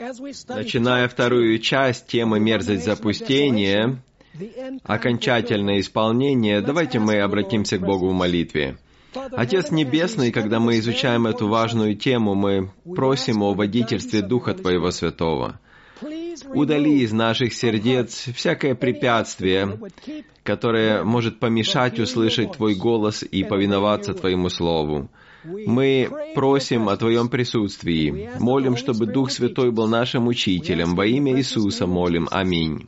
Начиная вторую часть темы «Мерзость запустения», окончательное исполнение, давайте мы обратимся к Богу в молитве. Отец Небесный, когда мы изучаем эту важную тему, мы просим о водительстве Духа Твоего Святого. Удали из наших сердец всякое препятствие, которое может помешать услышать Твой голос и повиноваться Твоему Слову. Мы просим о Твоем присутствии, молим, чтобы Дух Святой был нашим учителем. Во имя Иисуса молим. Аминь.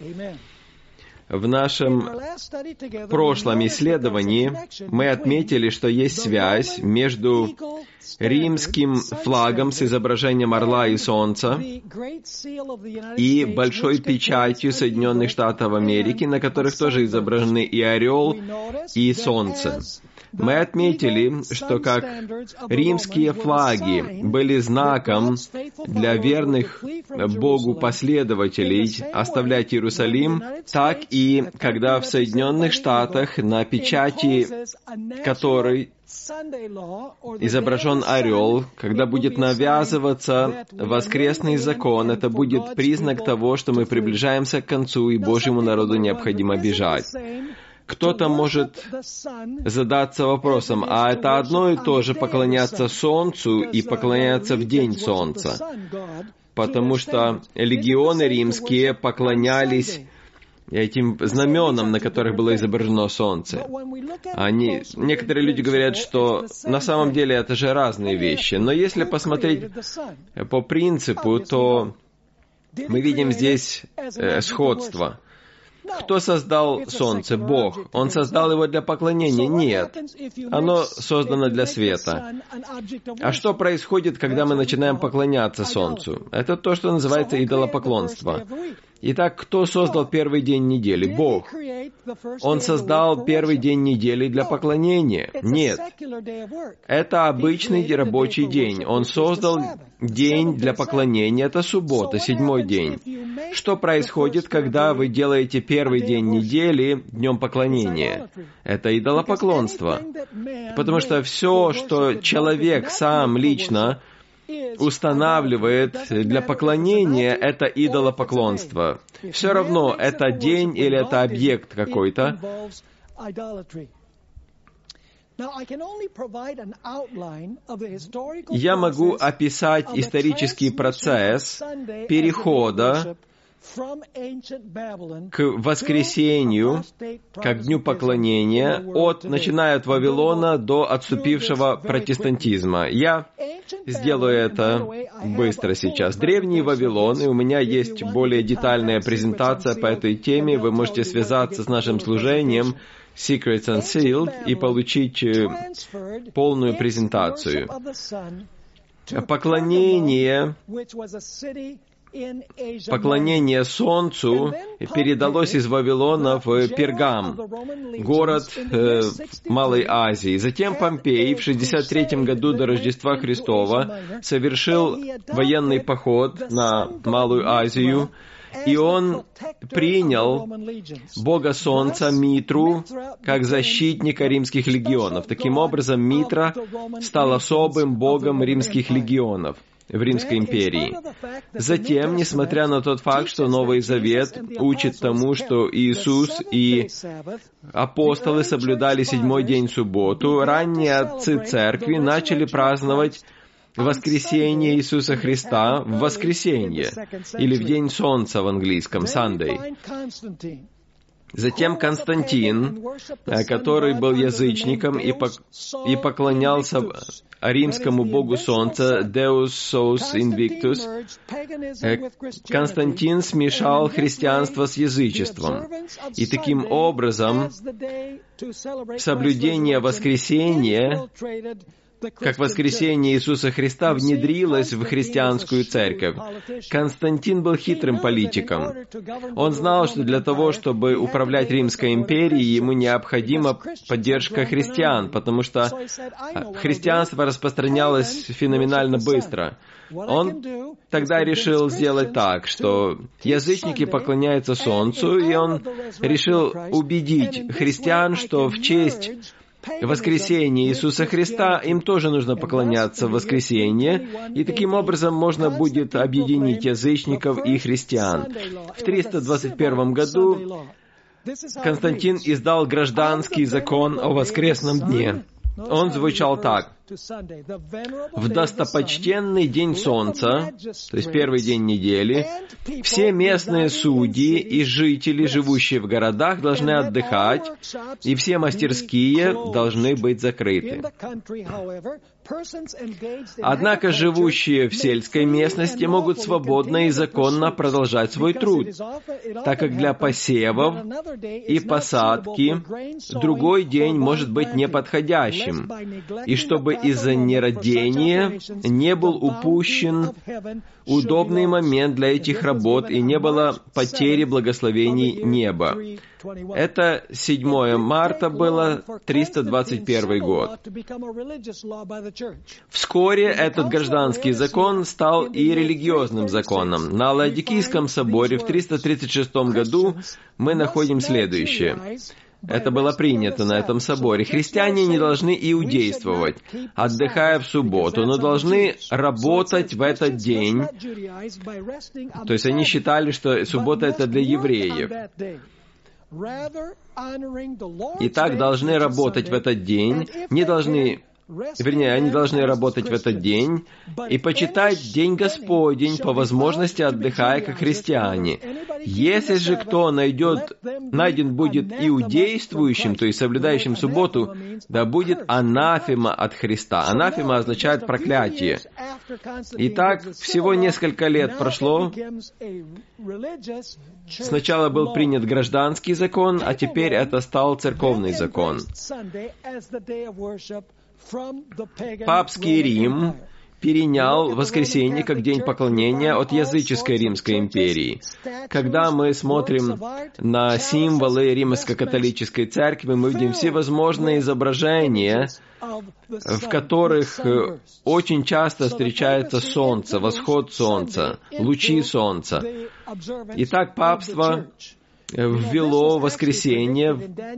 В нашем прошлом исследовании мы отметили, что есть связь между римским флагом с изображением орла и солнца и большой печатью Соединенных Штатов Америки, на которых тоже изображены и орел, и солнце. Мы отметили, что как римские флаги были знаком для верных Богу последователей оставлять Иерусалим, так и когда в Соединенных Штатах на печати которой изображен орел, когда будет навязываться воскресный закон, это будет признак того, что мы приближаемся к концу, и Божьему народу необходимо бежать. Кто-то может задаться вопросом, а это одно и то же поклоняться Солнцу и поклоняться в день Солнца? Потому что легионы римские поклонялись этим знаменам, на которых было изображено солнце. Некоторые люди говорят, что на самом деле это же разные вещи. Но если посмотреть по принципу, то мы видим здесь сходство. Кто создал солнце? Бог. Он создал его для поклонения? Нет. Оно создано для света. А что происходит, когда мы начинаем поклоняться солнцу? Это то, что называется идолопоклонство. Итак, кто создал первый день недели? Бог. Он создал первый день недели для поклонения? Нет. Это обычный рабочий день. Он создал день для поклонения. Это суббота, 7-й день. Что происходит, когда вы делаете первый день недели днем поклонения? Это идолопоклонство. Потому что все, что человек сам лично устанавливает для поклонения, это идолопоклонство. Все равно, это день или это объект какой-то. Я могу описать исторический процесс перехода к воскресению, как дню поклонения, начиная от Вавилона до отступившего протестантизма. Я сделаю это быстро сейчас. Древний Вавилон, и у меня есть более детальная презентация по этой теме. Вы можете связаться с нашим служением Secrets Unsealed и получить полную презентацию. Поклонение Солнцу передалось из Вавилона в Пергам, город Малой Азии. Затем Помпей в 63 году до Рождества Христова совершил военный поход на Малую Азию, и он принял бога Солнца Митру как защитника римских легионов. Таким образом, Митра стал особым богом римских легионов в Римской империи. Затем, несмотря на тот факт, что Новый Завет учит тому, что Иисус и апостолы соблюдали 7-й день субботу, ранние отцы церкви начали праздновать воскресение Иисуса Христа в воскресенье, или в день солнца в английском, Sunday. Затем Константин, который был язычником и поклонялся римскому богу солнца, Deus Solis Invictus, Константин смешал христианство с язычеством. И таким образом соблюдение воскресения, как воскресение Иисуса Христа, внедрилось в христианскую церковь. Константин был хитрым политиком. Он знал, что для того, чтобы управлять Римской империей, ему необходима поддержка христиан, потому что христианство распространялось феноменально быстро. Он тогда решил сделать так, что язычники поклоняются Солнцу, и он решил убедить христиан, что в честь воскресение Иисуса Христа, им тоже нужно поклоняться в воскресенье, и таким образом можно будет объединить язычников и христиан. В 321 году Константин издал гражданский закон о воскресном дне. Он звучал так: в достопочтенный день солнца, то есть первый день недели, все местные судьи и жители, живущие в городах, должны отдыхать, и все мастерские должны быть закрыты. Однако живущие в сельской местности могут свободно и законно продолжать свой труд, так как для посевов и посадки другой день может быть неподходящим, и чтобы из-за нерадения не был упущен удобный момент для этих работ и не было потери благословений неба. Это 7 марта было 321 год. Вскоре этот гражданский закон стал и религиозным законом. На Лаодикийском соборе в 336 году мы находим следующее. Это было принято на этом соборе. Христиане не должны иудействовать, отдыхая в субботу, но должны работать в этот день. То есть они считали, что суббота — это для евреев. Итак, должны работать в этот день, они должны работать в этот день и почитать День Господень, по возможности отдыхая как христиане. Если же кто найден будет иудействующим, то есть соблюдающим субботу, да будет анафема от Христа. Анафема означает проклятие. Итак, всего несколько лет прошло. Сначала был принят гражданский закон, а теперь это стал церковный закон. Папский Рим перенял воскресенье как день поклонения от языческой Римской империи. Когда мы смотрим на символы Римско-католической церкви, мы видим всевозможные изображения, в которых очень часто встречается солнце, восход солнца, лучи солнца. Итак, папство ввело воскресенье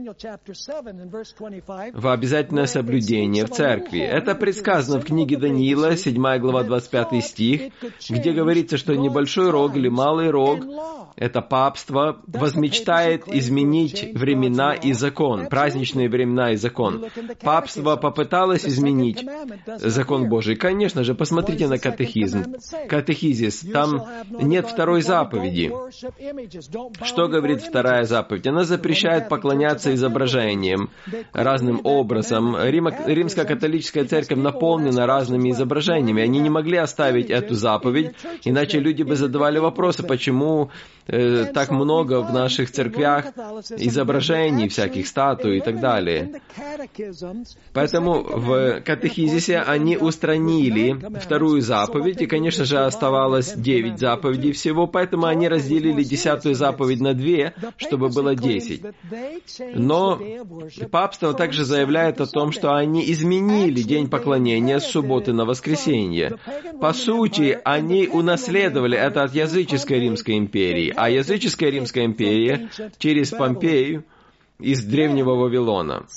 в обязательное соблюдение в церкви. Это предсказано в книге Даниила, 7 глава, 25 стих, где говорится, что небольшой рог или малый рог, это папство, возмечтает изменить времена и закон, праздничные времена и закон. Папство попыталось изменить закон Божий. Конечно же, посмотрите на катехизис. Там нет второй заповеди. Что говорит вторая заповедь? Она запрещает поклоняться изображениям разным образом. Римско-католическая церковь наполнена разными изображениями. Они не могли оставить эту заповедь, иначе люди бы задавали вопросы, почему так много в наших церквях изображений, всяких статуй и так далее. Поэтому в катехизисе они устранили вторую заповедь, и, конечно же, оставалось 9 заповедей всего, поэтому они разделили 10-ю заповедь на 2, чтобы было 10. Но папство также заявляет о том, что они изменили день поклонения с субботы на воскресенье. По сути, они унаследовали это от языческой Римской империи, а языческая Римская империя через Помпею из древнего Вавилона.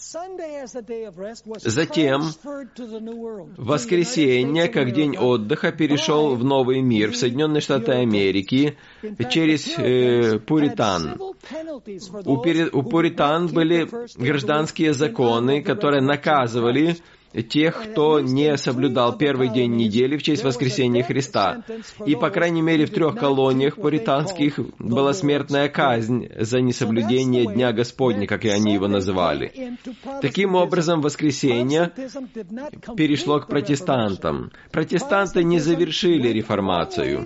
Затем воскресенье, как день отдыха, перешел в новый мир, в Соединенные Штаты Америки, через пуритан. У пуритан были гражданские законы, которые наказывали тех, кто не соблюдал первый день недели в честь воскресения Христа. И, по крайней мере, в 3 колониях пуританских была смертная казнь за несоблюдение Дня Господня, как и они его называли. Таким образом, воскресенье перешло к протестантам. Протестанты не завершили реформацию.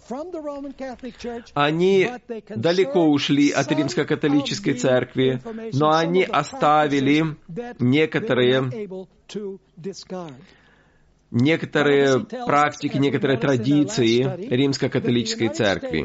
Они далеко ушли от римско-католической церкви, но они оставили некоторые практики, некоторые традиции римско-католической церкви.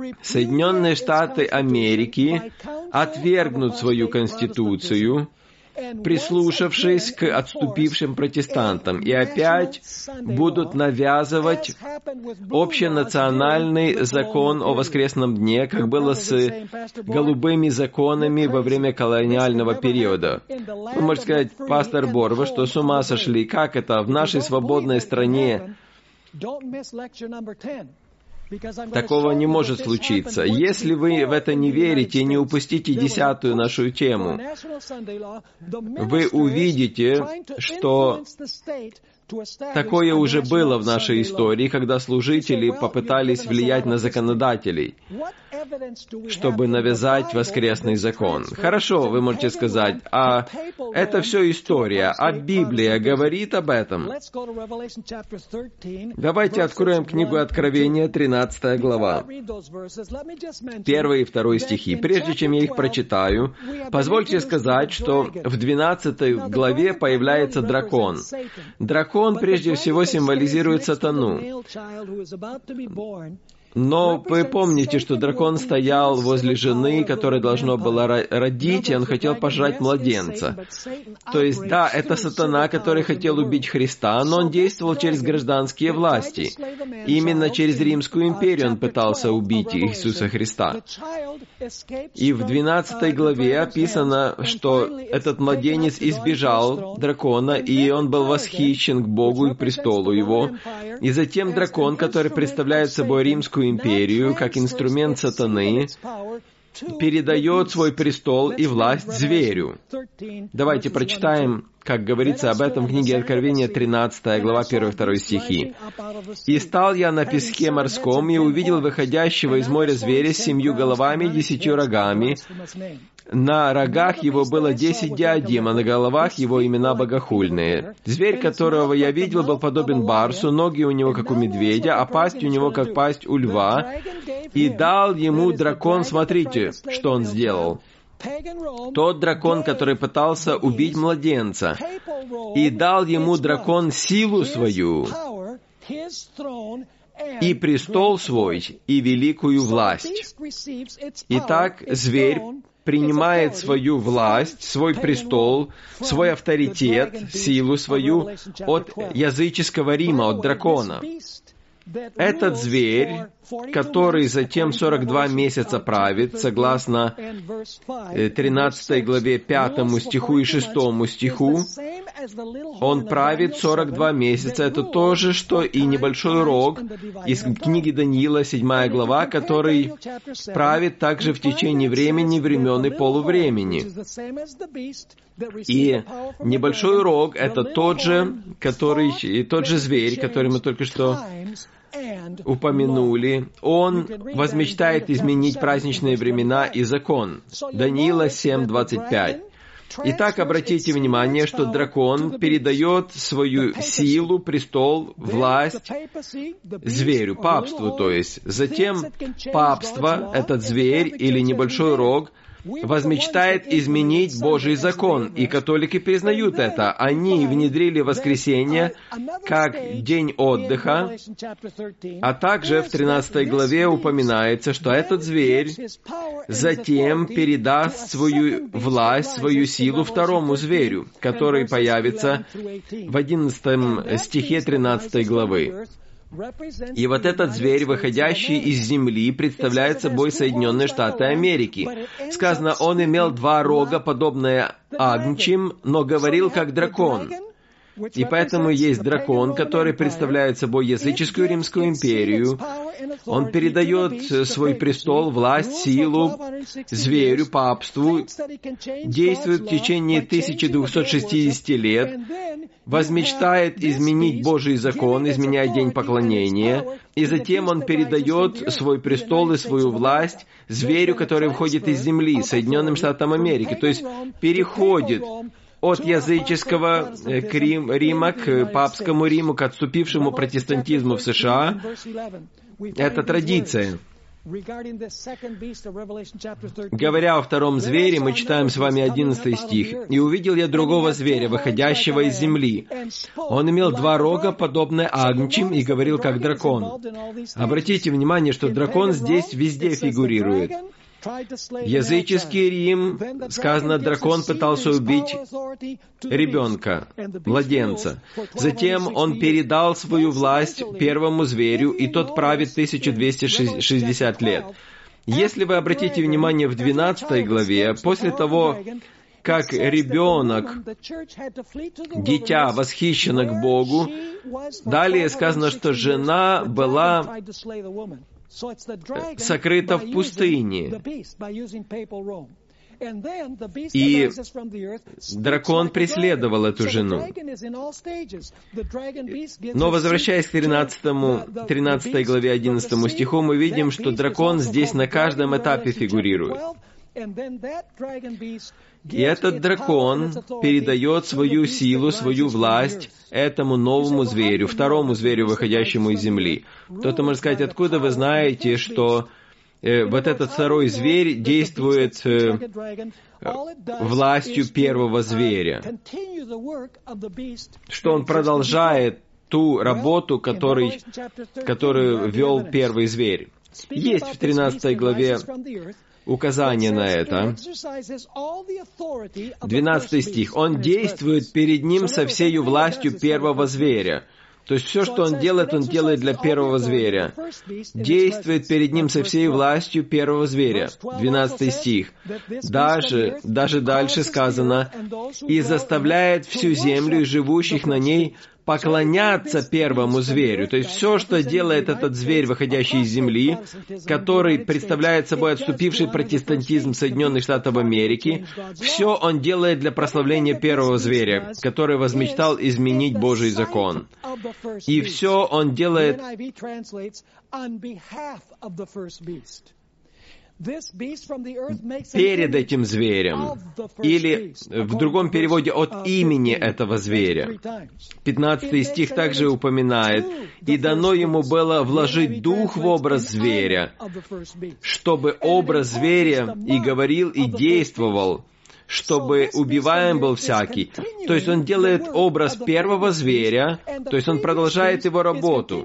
Соединенные Штаты Америки отвергнут свою конституцию прислушавшись к отступившим протестантам, и опять будут навязывать общенациональный закон о воскресном дне, как было с голубыми законами во время колониального периода. Вы можете сказать: пастор Бор, вы что, с ума сошли? Как это в нашей свободной стране? Такого не может случиться. Если вы в это не верите, не упустите 10-ю нашу тему. Вы увидите, что такое уже было в нашей истории, когда служители попытались влиять на законодателей, чтобы навязать воскресный закон. Хорошо, вы можете сказать: а это все история, а Библия говорит об этом. Давайте откроем книгу Откровения, 13 глава, 1 и 2 стихи. Прежде чем я их прочитаю, позвольте сказать, что в 12 главе появляется дракон. Дракон прежде всего символизирует сатану. Но вы помните, что дракон стоял возле жены, которая должна была родить, и он хотел пожрать младенца. То есть, да, это сатана, который хотел убить Христа, но он действовал через гражданские власти. Именно через Римскую империю он пытался убить Иисуса Христа. И в 12 главе описано, что этот младенец избежал дракона, и он был восхищен к Богу и престолу его. И затем дракон, который представляет собой Римскую империю, как инструмент сатаны, передает свой престол и власть зверю. Давайте прочитаем, как говорится об этом в книге Откровения, 13 глава, 1-2 стихи. «И стал я на песке морском, и увидел выходящего из моря зверя с 7 головами и 10 рогами. На рогах его было 10 диадем, а на головах его имена богохульные. Зверь, которого я видел, был подобен барсу, ноги у него, как у медведя, а пасть у него, как пасть у льва. И дал ему дракон», смотрите, что он сделал. Тот дракон, который пытался убить младенца. «И дал ему дракон силу свою, и престол свой, и великую власть». Итак, зверь принимает свою власть, свой престол, свой авторитет, силу свою от языческого Рима, от дракона. Этот зверь, который затем 42 месяца правит, согласно 13 главе 5 стиху и 6 стиху, он правит 42 месяца. Это то же, что и небольшой рог из книги Даниила, 7 глава, который правит также в течение времени, времен и полувремени. И небольшой рог — это тот же зверь, который мы только что упомянули. Он возмечтает изменить праздничные времена и закон. Даниила 7:25. Итак, обратите внимание, что дракон передает свою силу, престол, власть зверю, папству, то есть. Затем папство, этот зверь или небольшой рог, возмечтает изменить Божий закон, и католики признают это. Они внедрили воскресенье как день отдыха, а также в 13 главе упоминается, что этот зверь затем передаст свою власть, свою силу второму зверю, который появится в 11 стихе 13 главы. И вот этот зверь, выходящий из земли, представляет собой Соединенные Штаты Америки. Сказано, он имел 2 рога, подобные агнчим, но говорил как дракон. И поэтому есть дракон, который представляет собой языческую Римскую империю. Он передает свой престол, власть, силу зверю, папству, действует в течение 1260 лет, возмечтает изменить Божий закон, изменять день поклонения, и затем он передает свой престол и свою власть зверю, который входит из земли, Соединенным Штатам Америки, то есть переходит от языческого Рима к папскому Риму, к отступившему протестантизму в США. Это традиция. Говоря о втором звере, мы читаем с вами 11 стих. «И увидел я другого зверя, выходящего из земли. Он имел 2 рога, подобные агнчим, и говорил, как дракон». Обратите внимание, что дракон здесь везде фигурирует. Языческий Рим, сказано, дракон пытался убить ребенка, младенца. Затем он передал свою власть первому зверю, и тот правит 1260 лет. Если вы обратите внимание в 12 главе, после того, как ребенок, дитя, восхищено к Богу, далее сказано, что жена была сокрыта в пустыне. И дракон преследовал эту жену. Но, возвращаясь к 13 главе 11 стиху, мы видим, что дракон здесь на каждом этапе фигурирует. И этот дракон передает свою силу, свою власть этому новому зверю, второму зверю, выходящему из земли. Кто-то может сказать, откуда вы знаете, что вот этот второй зверь действует властью первого зверя, что он продолжает ту работу, которую вел первый зверь. Есть в 13 главе указание на это. 12 стих. Он действует перед ним со всею властью первого зверя. То есть все, что он делает для первого зверя. Действует перед ним со всей властью первого зверя. 12 стих. Даже дальше сказано, и заставляет всю землю и живущих на ней поклоняться первому зверю. То есть все, что делает этот зверь, выходящий из земли, который представляет собой отступивший протестантизм Соединенных Штатов Америки, все он делает для прославления первого зверя, который возмечтал изменить Божий закон. И все он делает перед этим зверем, или в другом переводе от имени этого зверя. 15 стих также упоминает, «И дано ему было вложить дух в образ зверя, чтобы образ зверя и говорил, и действовал, чтобы убиваем был всякий». То есть он делает образ первого зверя, то есть он продолжает его работу.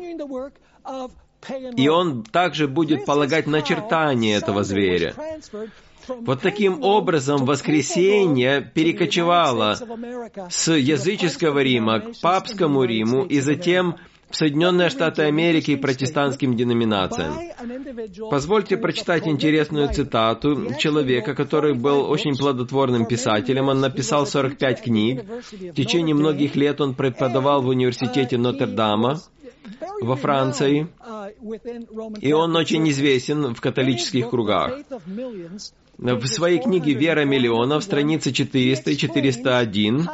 И он также будет полагать начертание этого зверя. Вот таким образом воскресение перекочевало с языческого Рима к папскому Риму и затем в Соединенные Штаты Америки и протестантским деноминациям. Позвольте прочитать интересную цитату человека, который был очень плодотворным писателем. Он написал 45 книг. В течение многих лет он преподавал в университете Нотр-Дама во Франции, и он очень известен в католических кругах. В своей книге «Вера миллионов», страницы 400 и 401,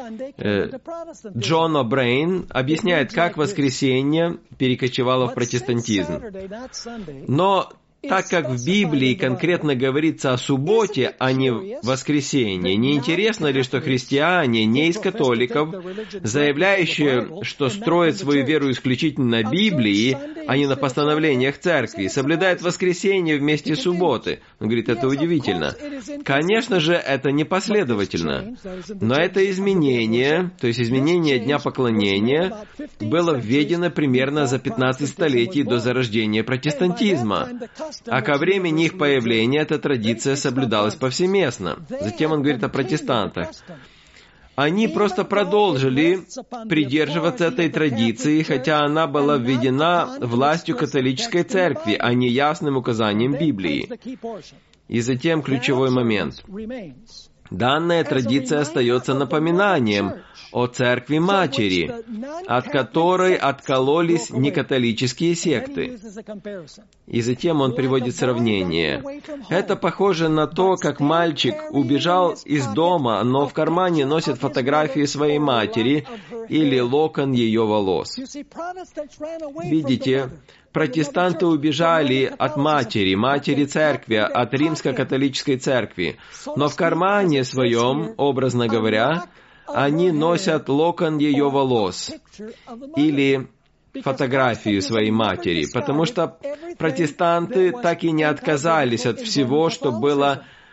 Джон О'Брейн объясняет, как воскресенье перекочевало в протестантизм. Но так как в Библии конкретно говорится о субботе, а не воскресенье, не интересно ли, что христиане, не из католиков, заявляющие, что строят свою веру исключительно на Библии, а не на постановлениях церкви, соблюдают воскресенье вместе субботы? Он говорит, это удивительно. Конечно же, это непоследовательно. Но это изменение, то есть изменение Дня Поклонения, было введено примерно за 15 столетий до зарождения протестантизма. А ко времени их появления эта традиция соблюдалась повсеместно. Затем он говорит о протестантах. Они просто продолжили придерживаться этой традиции, хотя она была введена властью католической церкви, а не ясным указанием Библии. И затем ключевой момент. Данная традиция остается напоминанием о церкви-матери, от которой откололись некатолические секты. И затем он приводит сравнение. Это похоже на то, как мальчик убежал из дома, но в кармане носит фотографии своей матери или локон ее волос. Видите, протестанты убежали от матери церкви, от римско-католической церкви. Но в кармане своем, образно говоря, они носят локон ее волос или фотографию своей матери, потому что протестанты так и не отказались от всего, что было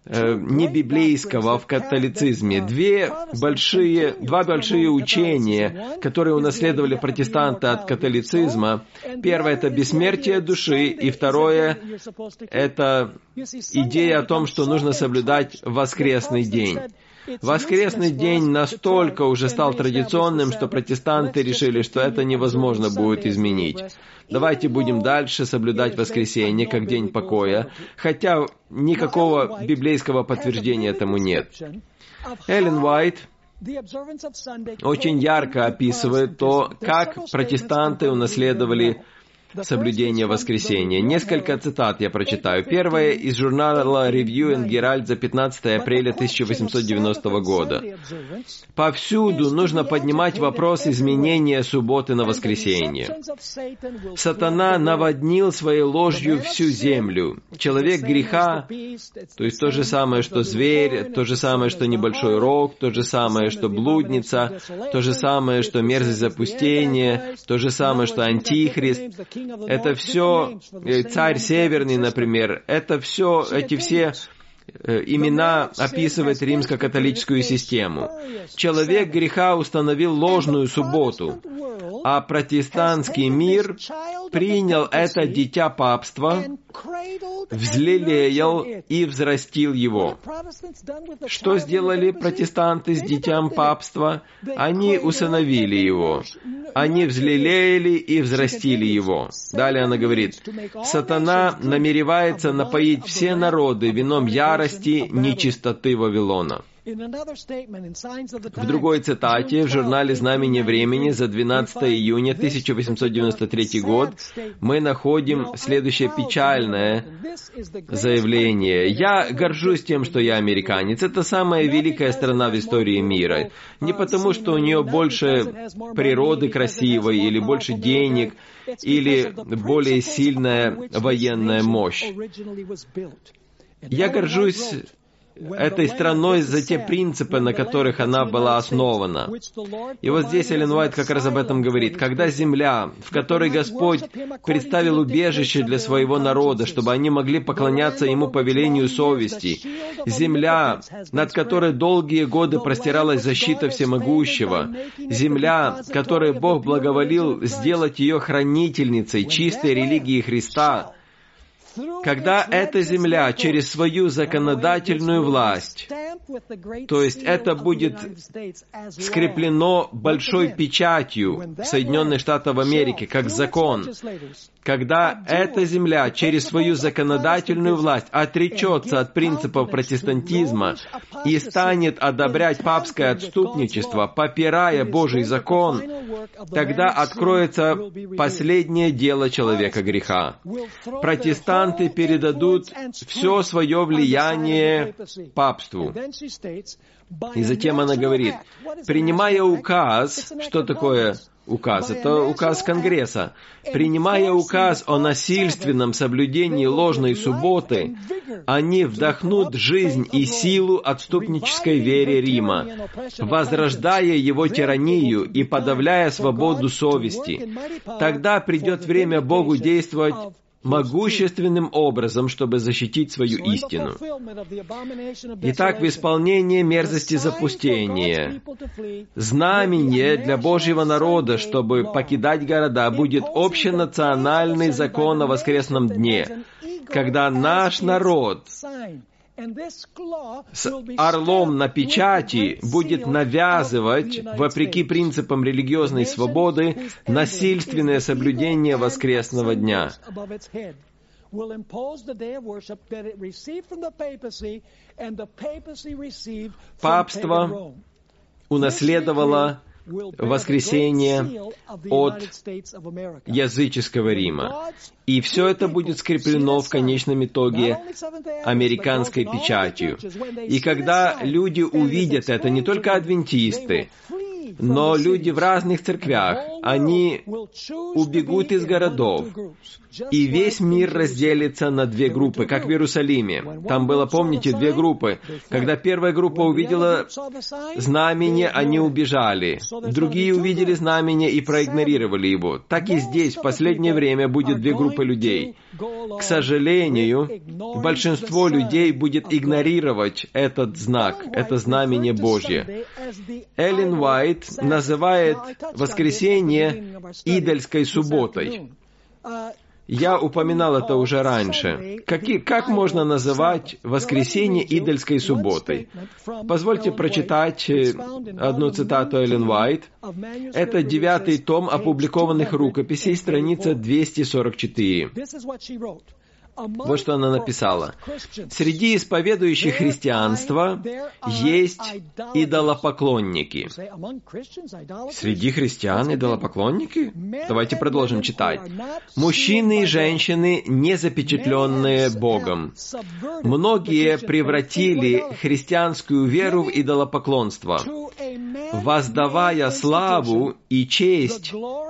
небиблейского в католицизме. Два большие учения, которые унаследовали протестанты от католицизма. Первое — это бессмертие души, и второе — это идея о том, что нужно соблюдать воскресный день. Воскресный день настолько уже стал традиционным, что протестанты решили, что это невозможно будет изменить. Давайте будем дальше соблюдать воскресенье как день покоя, хотя никакого библейского подтверждения этому нет. Эллен Уайт очень ярко описывает то, как протестанты унаследовали соблюдение воскресенья. Несколько цитат я прочитаю. Первое из журнала Review and Herald за 15 апреля 1890 года. Повсюду нужно поднимать вопрос изменения субботы на воскресенье. Сатана наводнил своей ложью всю землю. Человек греха, то есть то же самое, что зверь, то же самое, что небольшой рог, то же самое, что блудница, то же самое, что мерзость запустения, то же самое, что антихрист. Это все царь Северный, например. Эти все имена описывают римско-католическую систему. Человек греха установил ложную субботу, а протестантский мир принял это дитя папства, взлелеял и взрастил его. Что сделали протестанты с дитям папства? Они усыновили его. Они взлелеяли и взрастили его. Далее она говорит: «Сатана намеревается напоить все народы вином ярости, нечистоты Вавилона». В другой цитате в журнале «Знамение времени» за 12 июня 1893 год мы находим следующее печальное заявление. «Я горжусь тем, что я американец. Это самая великая страна в истории мира. Не потому, что у нее больше природы красивой, или больше денег, или более сильная военная мощь. Я горжусь этой страной за те принципы, на которых она была основана». И вот здесь Эллен Уайт как раз об этом говорит. Когда земля, в которой Господь представил убежище для своего народа, чтобы они могли поклоняться Ему по велению совести, земля, над которой долгие годы простиралась защита Всемогущего, земля, которой Бог благоволил сделать ее хранительницей чистой религии Христа, когда эта земля через свою законодательную власть, то есть это будет скреплено большой печатью Соединенных Штатов Америки, как закон, когда эта земля через свою законодательную власть отречется от принципов протестантизма и станет одобрять папское отступничество, попирая Божий закон, тогда откроется последнее дело человека греха. Протестанты передадут все свое влияние папству. И затем она говорит: принимая указ, что такое указ? Это указ Конгресса. Принимая указ о насильственном соблюдении ложной субботы, они вдохнут жизнь и силу отступнической вере Рима, возрождая его тиранию и подавляя свободу совести. Тогда придет время Богу действовать могущественным образом, чтобы защитить свою истину. Итак, в исполнение мерзости запустения, знамение для Божьего народа, чтобы покидать города, будет общенациональный закон о воскресном дне, когда наш народ с орлом на печати будет навязывать, вопреки принципам религиозной свободы, насильственное соблюдение воскресного дня. Папство унаследовало воскресение от языческого Рима. И все это будет скреплено в конечном итоге американской печатью. И когда люди увидят это, не только адвентисты, но люди в разных церквях, они убегут из городов, и весь мир разделится на две группы, как в Иерусалиме. Там было, помните, две группы. Когда первая группа увидела знамение, они убежали. Другие увидели знамение и проигнорировали его. Так и здесь в последнее время будет две группы людей. К сожалению, большинство людей будет игнорировать этот знак, это знамение Божье. Эллен Уайт называет воскресенье идольской субботой. Я упоминал это уже раньше. Как можно называть воскресенье идольской субботой? Позвольте прочитать одну цитату Эллен Уайт. Это 9-й том опубликованных рукописей, страница 244. Вот что она написала. «Среди исповедующих христианство есть идолопоклонники». Среди христиан идолопоклонники? Давайте продолжим читать. «Мужчины и женщины, не запечатленные Богом. Многие превратили христианскую веру в идолопоклонство, воздавая славу и честь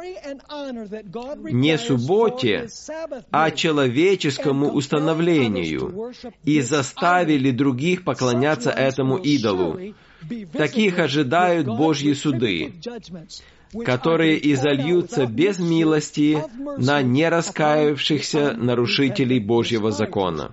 не субботе, а человеческому установлению, и заставили других поклоняться этому идолу. Таких ожидают Божьи суды, которые изольются без милости на нераскаявшихся нарушителей Божьего закона».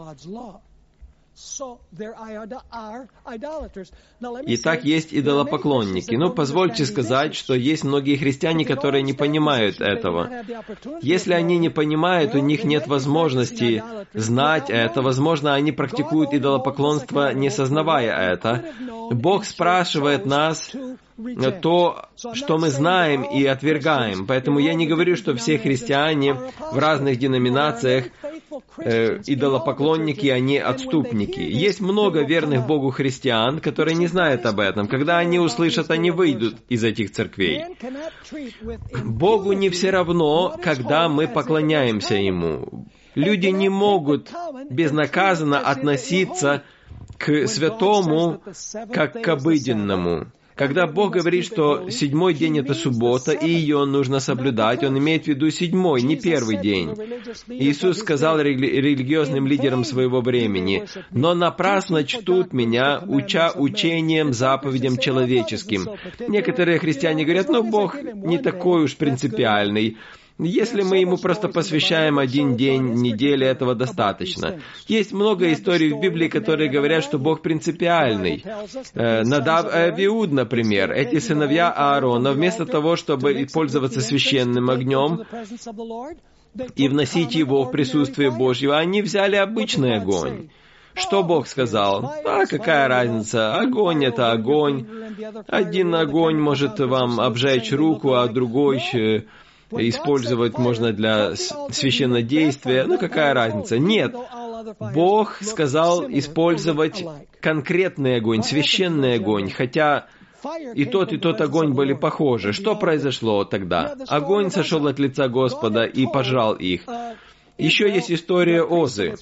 Итак, есть идолопоклонники. Но позвольте сказать, что есть многие христиане, которые не понимают этого. Если они не понимают, у них нет возможности знать это. Возможно, они практикуют идолопоклонство, не сознавая это. Бог спрашивает нас то, что мы знаем и отвергаем. Поэтому я не говорю, что все христиане в разных деноминациях идолопоклонники, они отступники. Есть много верных Богу христиан, которые не знают об этом. Когда они услышат, они выйдут из этих церквей. Богу не все равно, когда мы поклоняемся Ему. Люди не могут безнаказанно относиться к святому, как к обыденному. Когда Бог говорит, что 7-й день — это суббота, и ее нужно соблюдать, Он имеет в виду 7-й, не 1-й день. Иисус сказал религиозным лидерам своего времени: «Но напрасно чтут Меня, уча учением, заповедям человеческим». Некоторые христиане говорят: Бог не такой уж принципиальный. Если мы Ему просто посвящаем 1 день недели, этого достаточно. Есть много историй в Библии, которые говорят, что Бог принципиальный. Надав и Авиуд, например, эти сыновья Аарона, вместо того, чтобы пользоваться священным огнем и вносить его в присутствие Божьего, они взяли обычный огонь. Что Бог сказал? Какая разница? Огонь — это огонь. Один огонь может вам обжечь руку, а другой использовать можно для священнодействия. Какая разница? Нет. Бог сказал использовать конкретный огонь, священный огонь, хотя и тот огонь были похожи. Что произошло тогда? Огонь сошел от лица Господа и пожрал их. Еще есть история Озы.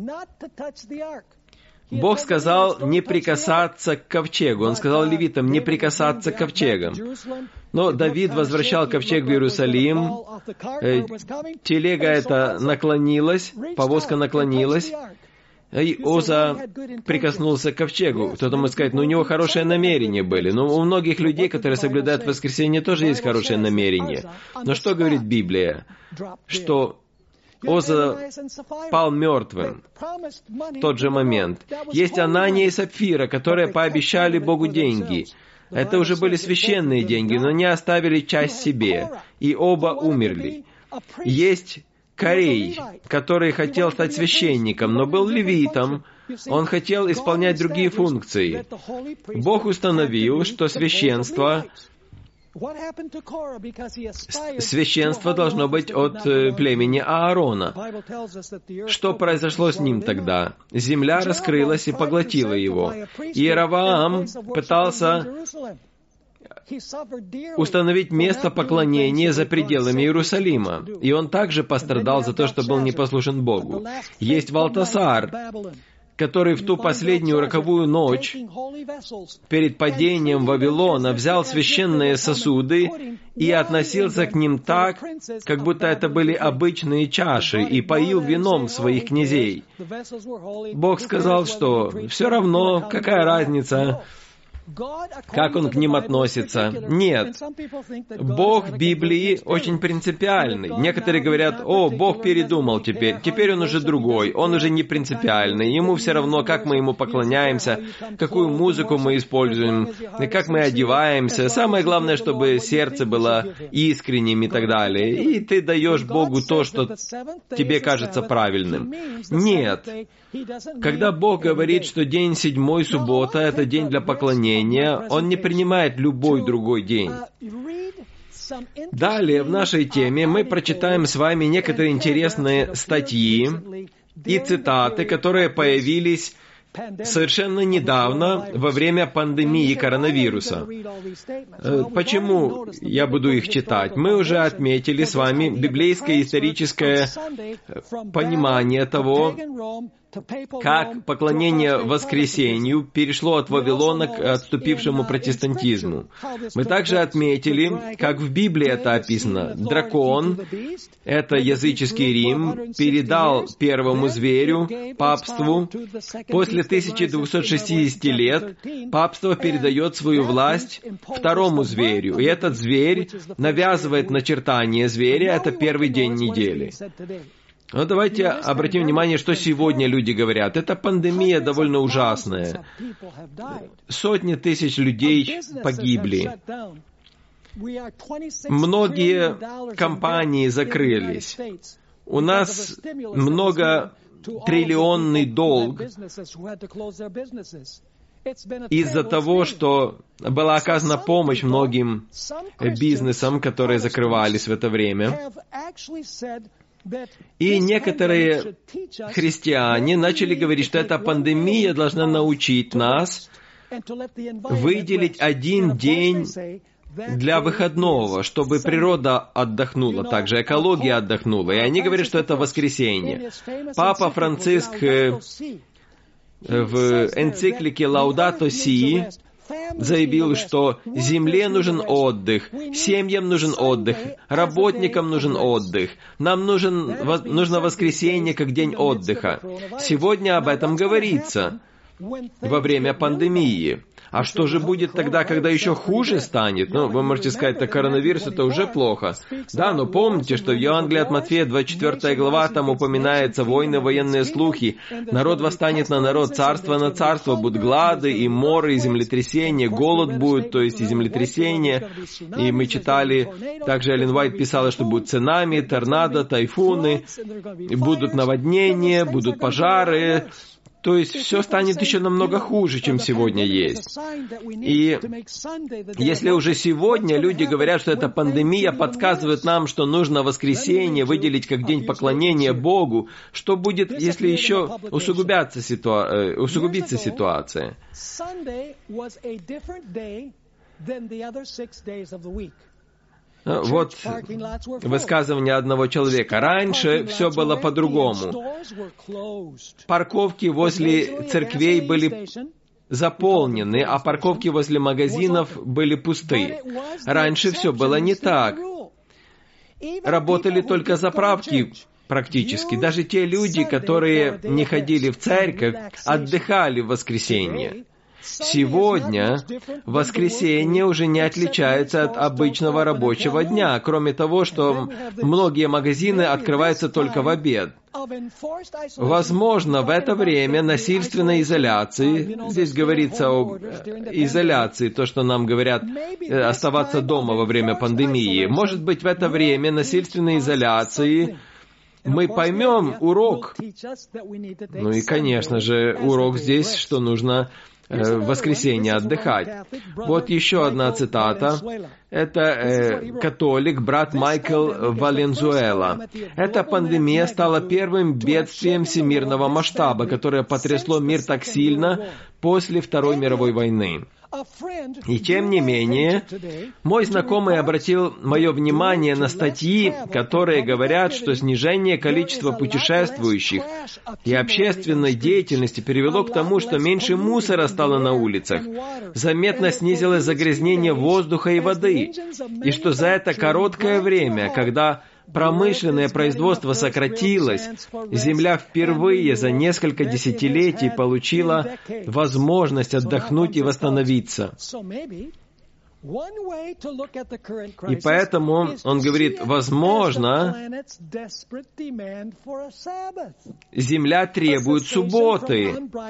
Бог сказал не прикасаться к ковчегу. Он сказал левитам не прикасаться к ковчегам. Но Давид возвращал ковчег в Иерусалим. Телега эта наклонилась, повозка наклонилась, и Оза прикоснулся к ковчегу. Кто-то может сказать, у него хорошие намерения были. Но у многих людей, которые соблюдают воскресенье, тоже есть хорошие намерения. Но что говорит Библия? Что Оза пал мертвым в тот же момент. Есть Анания и Сапфира, которые пообещали Богу деньги. Это уже были священные деньги, но не оставили часть себе, и оба умерли. Есть Корей, который хотел стать священником, но был левитом. Он хотел исполнять другие функции. Бог установил, что священство должно быть от племени Аарона. Что произошло с ним тогда? Земля раскрылась и поглотила его. Иеровоам пытался установить место поклонения за пределами Иерусалима. И он также пострадал за то, что был непослушен Богу. Есть Валтасар, который в ту последнюю роковую ночь перед падением Вавилона взял священные сосуды и относился к ним так, как будто это были обычные чаши, и поил вином своих князей. Бог сказал, что все равно, какая разница, как Он к ним относится. Нет. Бог в Библии очень принципиальный. Некоторые говорят, Бог передумал теперь Он уже другой, Он уже не принципиальный, Ему все равно, как мы Ему поклоняемся, какую музыку мы используем, как мы одеваемся. Самое главное, чтобы сердце было искренним и так далее. И ты даешь Богу то, что тебе кажется правильным. Нет. Когда Бог говорит, что день седьмой, суббота, это день для поклонения, Он не принимает любой другой день. Далее в нашей теме мы прочитаем с вами некоторые интересные статьи и цитаты, которые появились совершенно недавно, во время пандемии коронавируса. Почему я буду их читать? Мы уже отметили с вами библейское историческое понимание того, как поклонение воскресению перешло от Вавилона к отступившему протестантизму. Мы также отметили, как в Библии это описано. Дракон, это языческий Рим, передал первому зверю, папству. После 1260 лет папство передает свою власть второму зверю. И этот зверь навязывает начертание зверя, это первый день недели. Но давайте обратим внимание, что сегодня люди говорят. Эта пандемия довольно ужасная. Сотни тысяч людей погибли. Многие компании закрылись. У нас многотриллионный долг из-за того, что была оказана помощь многим бизнесам, которые закрывались в это время. И некоторые христиане начали говорить, что эта пандемия должна научить нас выделить один день для выходного, чтобы природа отдохнула, также экология отдохнула. И они говорят, что это воскресенье. Папа Франциск в энциклике «Лаудато Си» заявил, что земле нужен отдых, семьям нужен отдых, работникам нужен отдых. Нам нужно воскресенье как день отдыха. Сегодня об этом говорится во время пандемии. А что же будет тогда, когда еще хуже станет? Вы можете сказать, что коронавирус это уже плохо. Да, но помните, что в Евангелии от Матфея, 24 глава, там упоминается войны, военные слухи. Народ восстанет на народ, царство на царство, будут глады, и моры, и землетрясения, голод будет, то есть и землетрясения. И мы читали, также Эллен Уайт писала, что будут цунами, торнадо, тайфуны, будут наводнения, будут пожары. То есть все станет еще намного хуже, чем сегодня есть. И если уже сегодня люди говорят, что эта пандемия подсказывает нам, что нужно воскресенье выделить как день поклонения Богу, что будет, если еще усугубится ситуация? Вот высказывание одного человека. Раньше все было по-другому. Парковки возле церквей были заполнены, а парковки возле магазинов были пусты. Раньше все было не так. Работали только заправки практически. Даже те люди, которые не ходили в церковь, отдыхали в воскресенье. Сегодня воскресенье уже не отличается от обычного рабочего дня, кроме того, что многие магазины открываются только в обед. Возможно, в это время насильственной изоляции, здесь говорится об изоляции, то, что нам говорят, оставаться дома во время пандемии, может быть, в это время насильственной изоляции мы поймем урок. Ну и, конечно же, урок здесь, что нужно в воскресенье отдыхать. Вот еще одна цитата. Это католик, брат Майкл Валензуэла. Эта пандемия стала первым бедствием всемирного масштаба, которое потрясло мир так сильно после Второй мировой войны. И тем не менее, мой знакомый обратил мое внимание на статьи, которые говорят, что снижение количества путешествующих и общественной деятельности привело к тому, что меньше мусора стало на улицах, заметно снизилось загрязнение воздуха и воды, и что за это короткое время, когда промышленное производство сократилось, Земля впервые за несколько десятилетий получила возможность отдохнуть и восстановиться. И поэтому он говорит, возможно, Земля требует субботы.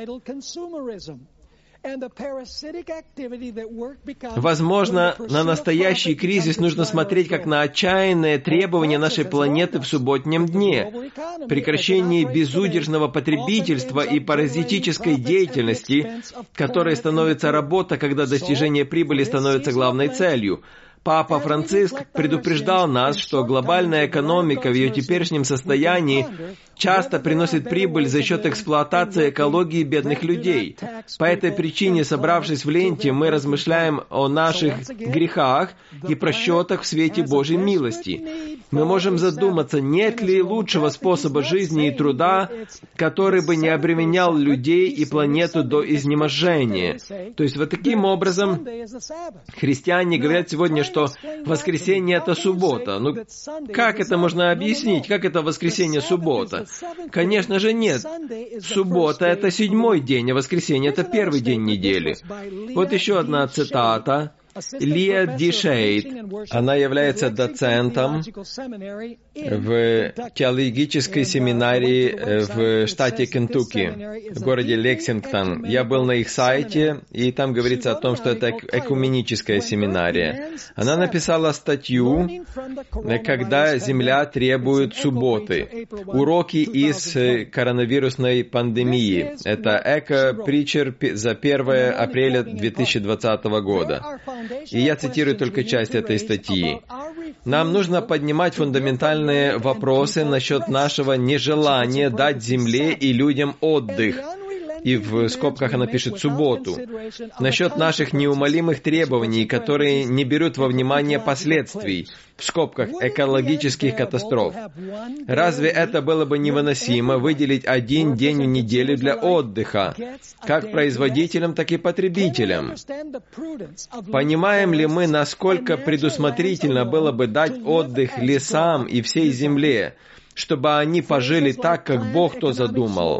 Возможно, на настоящий кризис нужно смотреть как на отчаянное требование нашей планеты в субботнем дне, прекращение безудержного потребительства и паразитической деятельности, которой становится работа, когда достижение прибыли становится главной целью. Папа Франциск предупреждал нас, что глобальная экономика в ее теперешнем состоянии часто приносит прибыль за счет эксплуатации экологии бедных людей. По этой причине, собравшись в ленте, мы размышляем о наших грехах и просчетах в свете Божьей милости. Мы можем задуматься, нет ли лучшего способа жизни и труда, который бы не обременял людей и планету до изнеможения. То есть, вот таким образом, христиане говорят сегодня, что воскресенье — это суббота. Ну, как это можно объяснить? Как это воскресенье-суббота? Конечно же, нет. Суббота — это 7-й день, а воскресенье — это 1-й день недели. Вот еще одна цитата. Лия Дишейд, она является доцентом в теологической семинарии в штате Кентукки, в городе Лексингтон. Я был на их сайте, и там говорится о том, что это экуменическая семинария. Она написала статью, когда Земля требует субботы. Уроки из коронавирусной пандемии. Это Эко-Притчер за 1 апреля 2020 года. И я цитирую только часть этой статьи. Нам нужно поднимать фундаментальные вопросы насчет нашего нежелания дать Земле и людям отдых. И в скобках она пишет «субботу». Насчет наших неумолимых требований, которые не берут во внимание последствий, в скобках экологических катастроф. Разве это было бы невыносимо выделить 1 день в неделю для отдыха, как производителям, так и потребителям? Понимаем ли мы, насколько предусмотрительно было бы дать отдых лесам и всей земле, чтобы они пожили так, как Бог то задумал?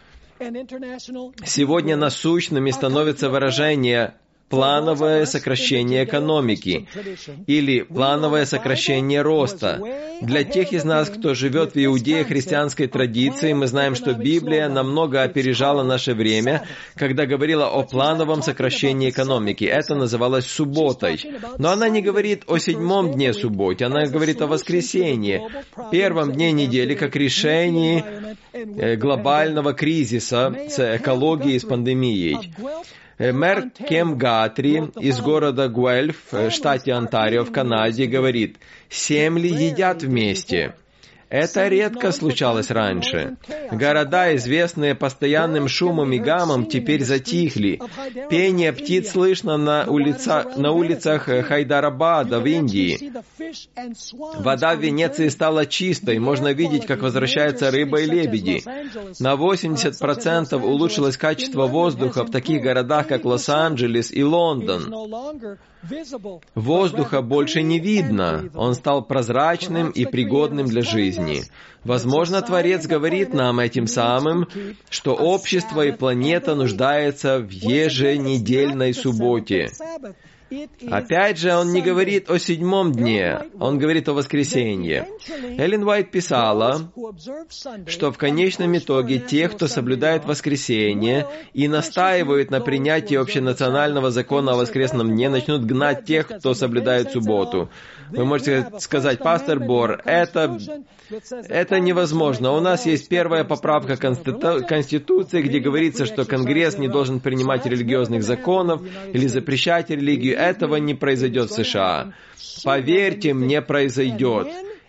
Сегодня насущными становится выражение «плановое сокращение экономики» или «плановое сокращение роста». Для тех из нас, кто живет в иудео-христианской традиции, мы знаем, что Библия намного опережала наше время, когда говорила о плановом сокращении экономики. Это называлось субботой. Но она не говорит о 7-м дне субботе, она говорит о воскресенье, 1-м дне недели, как решении глобального кризиса с экологией и с пандемией. Мэр Кем Гатри из города Гуэльф в штате Онтарио в Канаде говорит, «Семьи едят вместе». Это редко случалось раньше. Города, известные постоянным шумом и гамом, теперь затихли. Пение птиц слышно на улицах Хайдарабада в Индии. Вода в Венеции стала чистой, можно видеть, как возвращаются рыба и лебеди. На 80% улучшилось качество воздуха в таких городах, как Лос-Анджелес и Лондон. Воздуха больше не видно, он стал прозрачным и пригодным для жизни. Возможно, Творец говорит нам этим самым, что общество и планета нуждаются в еженедельной субботе. Опять же, он не говорит о 7-м дне, он говорит о воскресенье. Эллен Уайт писала, что в конечном итоге те, кто соблюдает воскресенье и настаивают на принятии общенационального закона о воскресном дне, начнут гнать тех, кто соблюдает субботу. Вы можете сказать, пастор Бор, это невозможно. У нас есть 1-я поправка Конституции, где говорится, что Конгресс не должен принимать религиозных законов или запрещать религию. Этого не произойдет в США. Поверьте, мне произойдет.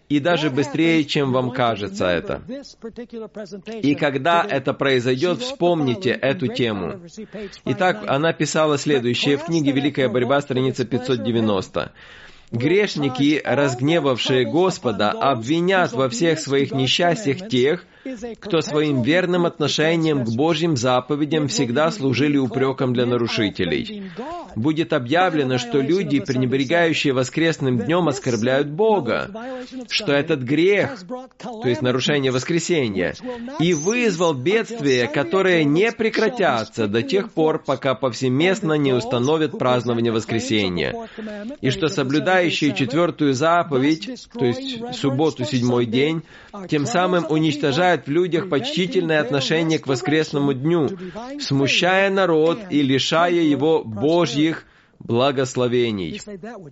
и даже быстрее, чем вам кажется это. И когда это произойдет, вспомните эту тему. Итак, она писала следующее в книге «Великая борьба», страница 590. «Грешники, разгневавшие Господа, обвинят во всех своих несчастьях тех, кто своим верным отношением к Божьим заповедям всегда служили упреком для нарушителей. Будет объявлено, что люди, пренебрегающие воскресным днем, оскорбляют Бога, что этот грех, то есть нарушение воскресения, и вызвал бедствия, которые не прекратятся до тех пор, пока повсеместно не установят празднование воскресения, и что соблюдающие четвертую заповедь, то есть субботу, седьмой день, тем самым уничтожают в людях почтительное отношение к воскресному дню, смущая народ и лишая его Божьих благословений».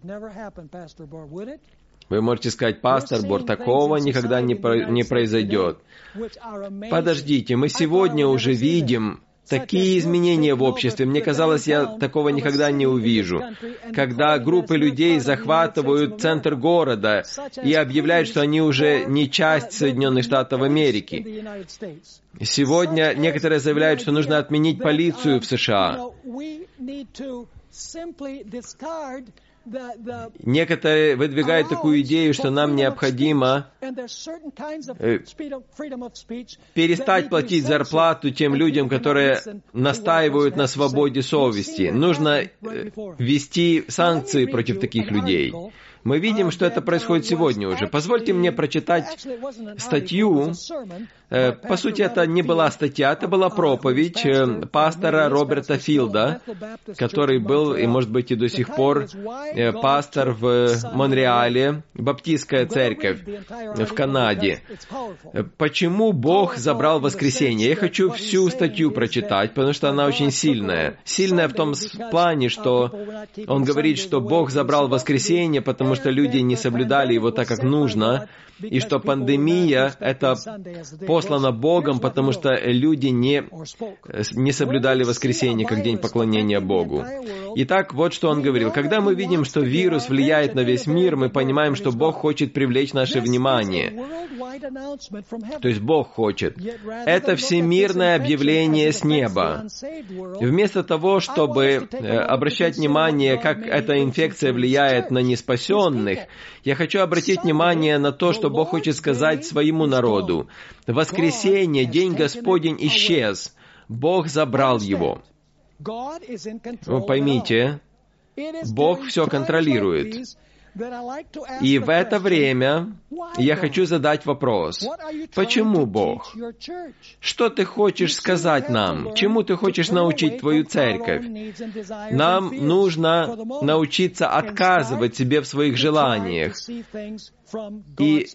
Вы можете сказать: пастор Бор, такого никогда не произойдет. Подождите, мы сегодня уже видим такие изменения в обществе. Мне казалось, я такого никогда не увижу. Когда группы людей захватывают центр города и объявляют, что они уже не часть Соединенных Штатов Америки. Сегодня некоторые заявляют, что нужно отменить полицию в США. Некоторые выдвигают такую идею, что нам необходимо перестать платить зарплату тем людям, которые настаивают на свободе совести. Нужно ввести санкции против таких людей. Мы видим, что это происходит сегодня уже. Позвольте мне прочитать статью. По сути, это не была статья, это была проповедь пастора Роберта Филда, который был, и может быть и до сих пор, пастор в Монреале, баптистская церковь в Канаде. Почему Бог забрал воскресенье? Я хочу всю статью прочитать, потому что она очень сильная. Сильная в том плане, что он говорит, что Бог забрал воскресенье, потому что люди не соблюдали его так, как нужно, и что пандемия — это послана Богом, потому что люди не соблюдали воскресенье как день поклонения Богу. Итак, вот что он говорил. Когда мы видим, что вирус влияет на весь мир, мы понимаем, что Бог хочет привлечь наше внимание. То есть Бог хочет. Это всемирное объявление с неба. Вместо того, чтобы обращать внимание, как эта инфекция влияет на неспасенных, я хочу обратить внимание на то, что Бог хочет сказать своему народу. Воскресенье, день Господень, исчез. Бог забрал его. Вы поймите, Бог все контролирует. И в это время я хочу задать вопрос. Почему Бог? Что ты хочешь сказать нам? Чему ты хочешь научить твою церковь? Нам нужно научиться отказывать себе в своих желаниях и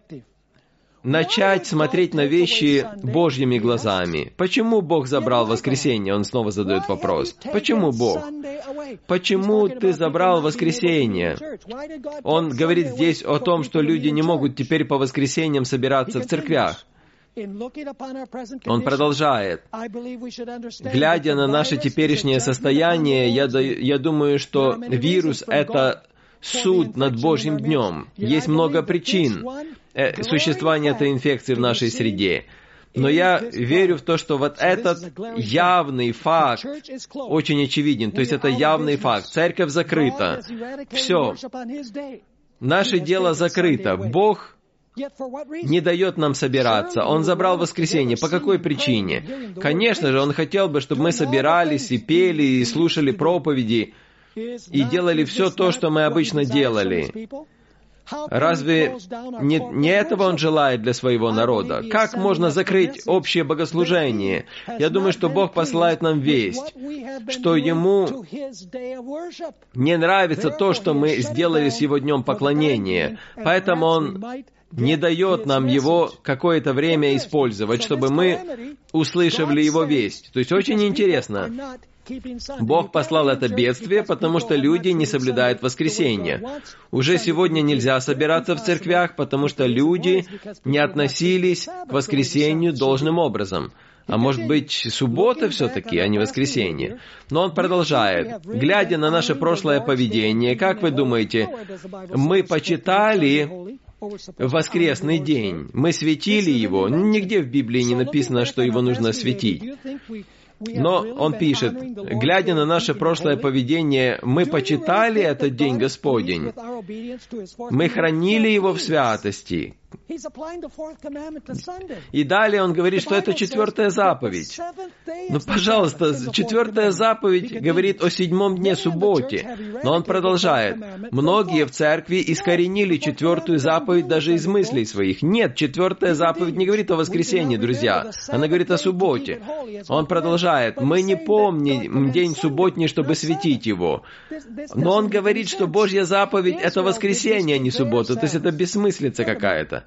начать смотреть на вещи Божьими глазами. Почему Бог забрал воскресенье? Он снова задает вопрос. Почему Бог? Почему ты забрал воскресенье? Он говорит здесь о том, что люди не могут теперь по воскресеньям собираться в церквях. Он продолжает. Глядя на наше теперешнее состояние, я думаю, что вирус — это суд над Божьим днем. Есть много причин существования этой инфекции в нашей среде. Но я верю в то, что вот этот явный факт очень очевиден. То есть это явный факт. Церковь закрыта. Все. Наше дело закрыто. Бог не дает нам собираться. Он забрал воскресенье. По какой причине? Конечно же, Он хотел бы, чтобы мы собирались и пели, и слушали проповеди, и делали все то, что мы обычно делали. Разве не этого Он желает для своего народа? Как можно закрыть общее богослужение? Я думаю, что Бог посылает нам весть, что Ему не нравится то, что мы сделали с Его днем поклонения. Поэтому Он не дает нам его какое-то время использовать, чтобы мы услышали Его весть. То есть очень интересно. Бог послал это бедствие, потому что люди не соблюдают воскресенье. Уже сегодня нельзя собираться в церквях, потому что люди не относились к воскресенью должным образом. А может быть, суббота все-таки, а не воскресенье. Но он продолжает. Глядя на наше прошлое поведение, как вы думаете, мы почитали воскресный день. Мы светили его. Нигде в Библии не написано, что его нужно светить. Но он пишет, глядя на наше прошлое поведение, мы почитали этот день Господень, мы хранили его в святости. И далее он говорит, что это 4-я заповедь. Ну, пожалуйста, 4-я заповедь говорит о 7-м дне, субботе. Но он продолжает. Многие в церкви искоренили 4-ю заповедь даже из мыслей своих. Нет, 4-я заповедь не говорит о воскресенье, друзья. Она говорит о субботе. Он продолжает. Мы не помним день субботний, чтобы светить его. Но он говорит, что Божья заповедь — это воскресенье, а не суббота. То есть это бессмыслица какая-то.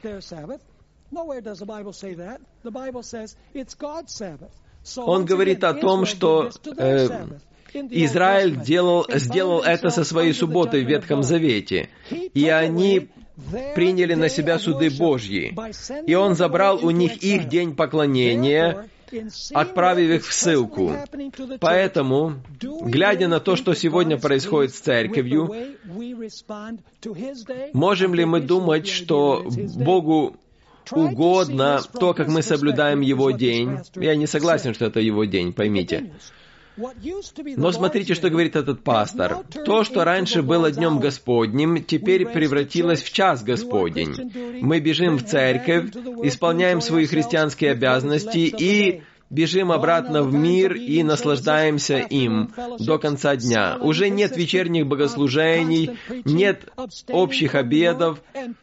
Он говорит о том, что Израиль сделал это со своей субботой в Ветхом Завете, и они приняли на себя суды Божьи, и Он забрал у них их день поклонения, отправив их в ссылку. Поэтому, глядя на то, что сегодня происходит с церковью, можем ли мы думать, что Богу угодно то, как мы соблюдаем Его день? Я не согласен, что это Его день, поймите. Но смотрите, что говорит этот пастор. То, что раньше было Днем Господним, теперь превратилось в час Господень. Мы бежим в церковь, исполняем свои христианские обязанности и бежим обратно в мир и наслаждаемся им до конца дня. Уже нет вечерних богослужений, нет общих обедов,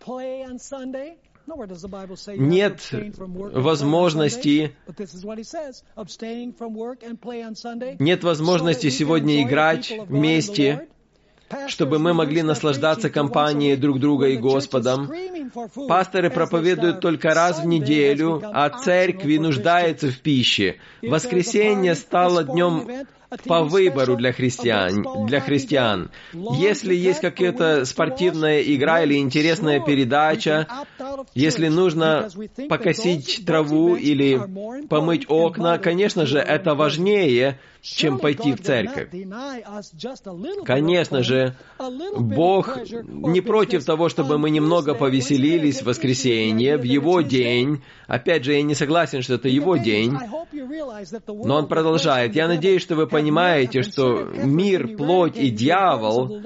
нет возможности сегодня играть вместе, чтобы мы могли наслаждаться компанией друг друга и Господом. Пасторы проповедуют только раз в неделю, а церкви нуждается в пище. Воскресенье стало днем по выбору для христиан. Если есть какая-то спортивная игра или интересная передача, если нужно покосить траву или помыть окна, конечно же, это важнее, чем пойти в церковь. Конечно же, Бог не против того, чтобы мы немного повеселились в воскресенье, в Его день. Опять же, я не согласен, что это Его день. Но Он продолжает. Я надеюсь, что вы понимаете, что мир, плоть и дьявол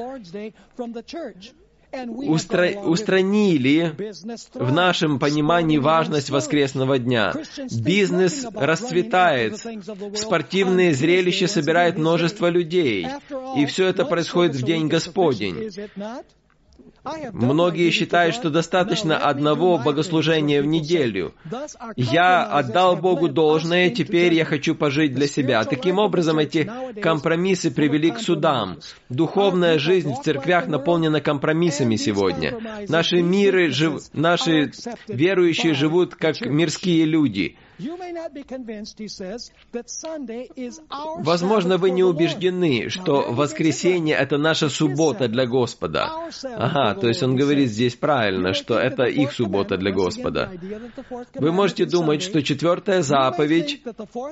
устранили в нашем понимании важность воскресного дня. Бизнес расцветает, спортивные зрелища собирают множество людей, и все это происходит в День Господень. Многие считают, что достаточно одного богослужения в неделю. Я отдал Богу должное, теперь я хочу пожить для себя. Таким образом, эти компромиссы привели к судам. Духовная жизнь в церквях наполнена компромиссами сегодня. Наши верующие живут как мирские люди. Возможно, вы не убеждены, что воскресенье — это наша суббота для Господа. Ага, то есть он говорит здесь правильно, что это их суббота для Господа. Вы можете думать, что 4-я заповедь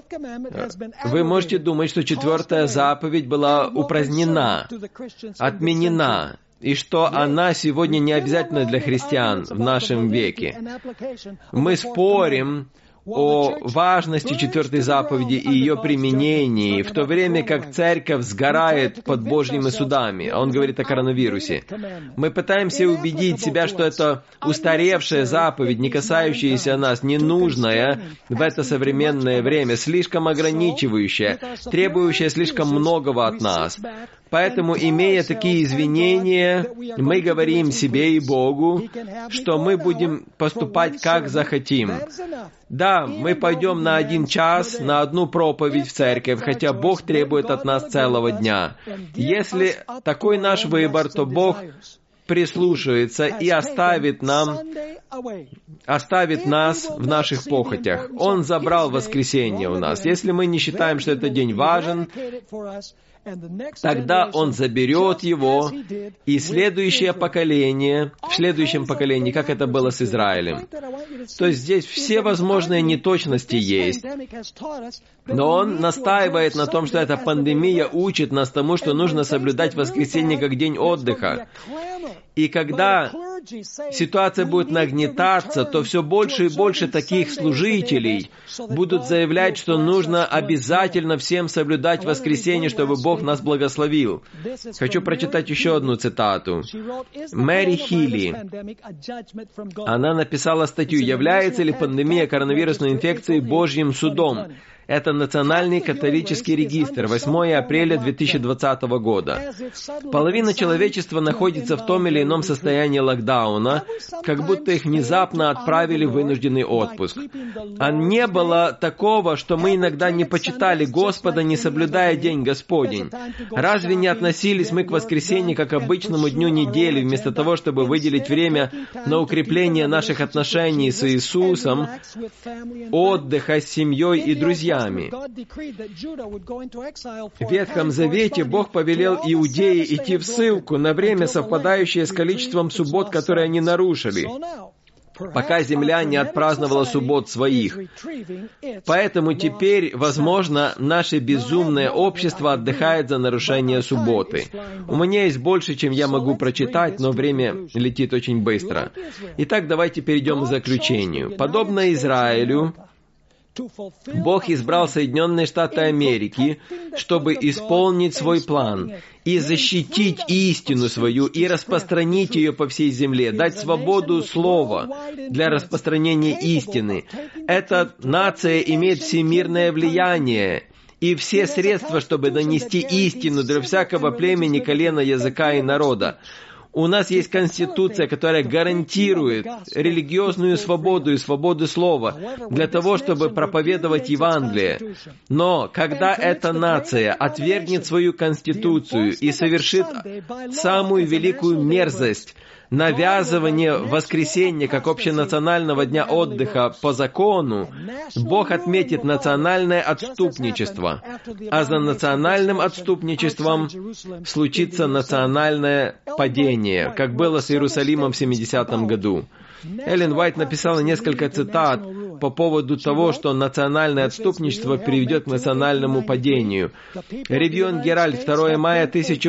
была упразднена, отменена, и что она сегодня не обязательна для христиан в нашем веке. Мы спорим о важности 4-й заповеди и ее применении, в то время как церковь сгорает под Божьими судами, а он говорит о коронавирусе. Мы пытаемся убедить себя, что это устаревшая заповедь, не касающаяся нас, ненужная в это современное время, слишком ограничивающая, требующая слишком многого от нас. Поэтому, имея такие извинения, мы говорим себе и Богу, что мы будем поступать, как захотим. Да, мы пойдем на 1 час, на 1 проповедь в церковь, хотя Бог требует от нас целого дня. Если такой наш выбор, то Бог прислушается и оставит нас в наших похотях. Он забрал воскресенье у нас. Если мы не считаем, что этот день важен, тогда Он заберет его, и в следующем поколении, как это было с Израилем. То есть здесь все возможные неточности есть. Но Он настаивает на том, что эта пандемия учит нас тому, что нужно соблюдать воскресенье как день отдыха. И когда ситуация будет нагнетаться, то все больше и больше таких служителей будут заявлять, что нужно обязательно всем соблюдать воскресенье, чтобы Бог нас благословил. Хочу прочитать еще одну цитату. Мэри Хилли. Она написала статью «Является ли пандемия коронавирусной инфекции Божьим судом?» Это Национальный католический регистр, 8 апреля 2020 года. Половина человечества находится в том или ином состоянии локдауна, как будто их внезапно отправили в вынужденный отпуск. А не было такого, что мы иногда не почитали Господа, не соблюдая День Господень. Разве не относились мы к воскресенью как обычному дню недели, вместо того, чтобы выделить время на укрепление наших отношений с Иисусом, отдыха с семьей и друзьями? В Ветхом Завете Бог повелел Иудеи идти в ссылку на время, совпадающее с количеством суббот, которые они нарушили, пока земля не отпраздновала суббот своих. Поэтому теперь, возможно, наше безумное общество отдыхает за нарушение субботы. У меня есть больше, чем я могу прочитать, но время летит очень быстро. Итак, давайте перейдем к заключению. Подобно Израилю, Бог избрал Соединенные Штаты Америки, чтобы исполнить свой план и защитить истину свою, и распространить ее по всей земле, дать свободу слова для распространения истины. Эта нация имеет всемирное влияние и все средства, чтобы донести истину для всякого племени, колена, языка и народа. У нас есть Конституция, которая гарантирует религиозную свободу и свободу слова для того, чтобы проповедовать Евангелие. Но когда эта нация отвергнет свою Конституцию и совершит самую великую мерзость, навязывание воскресенья как общенационального дня отдыха по закону, Бог отметит национальное отступничество, а за национальным отступничеством случится национальное падение, как было с Иерусалимом в 70-м году. Эллен Уайт написала несколько цитат по поводу того, что национальное отступничество приведет к национальному падению. Ревью Геральт, 2 мая